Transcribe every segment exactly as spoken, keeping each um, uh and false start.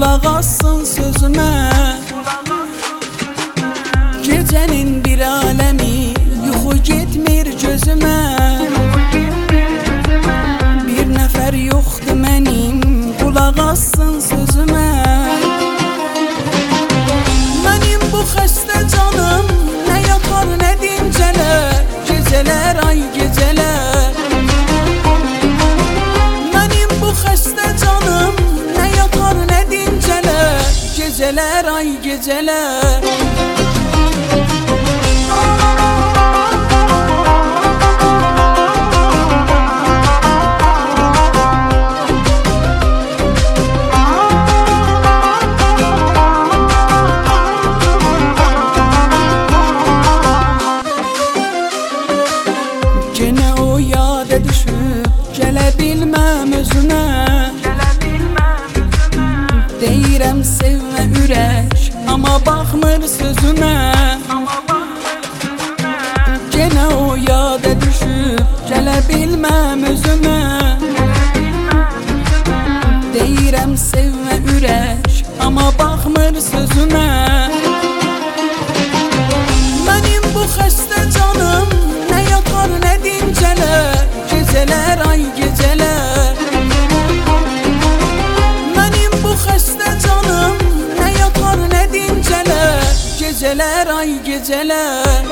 kulaq assın sözümə. Gecenin bir alemi yuxu getmir gözümə. Bir nəfər yoxdur mənim, kulaq assın sözümə. Mənim bu xəstə canım nə yatar nə dincələr, gecələr ay gecələr. Mənim bu xəstə canım nə yatar nə dincələr, gecələr ay gecələr. Gene o yada düşüb gələ bilməm özümə. Deyirəm sevmə ürək, amma baxmır sözümə. Gene o yada düşüb gələ bilməm özümə. Deyirəm sevmə ürək, amma baxmır sözümə. Mənim bu xəstə canım nə yatar nə dincələr, gecələr ay gecələr. Mənim bu xəstə canım nə yatar nə dincələr, gecələr ay gecələr.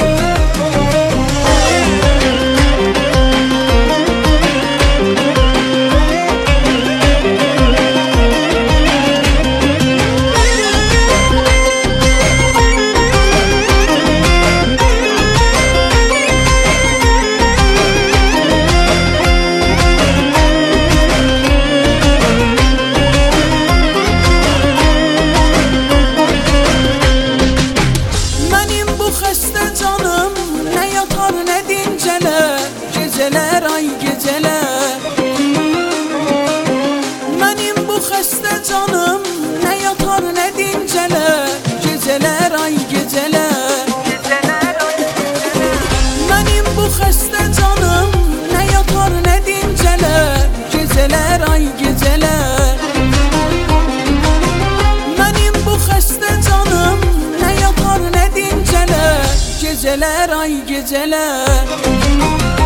Geceler ay geceler. Mənim bu xəstə canım nə yatar nə dincələr, gecələr ay gecələr. Mənim bu xəstə canım nə yatar nə dincələr, gecələr ay gecələr. Mənim bu xəstə canım nə yatar nə dincələr, gecələr ay gecələr.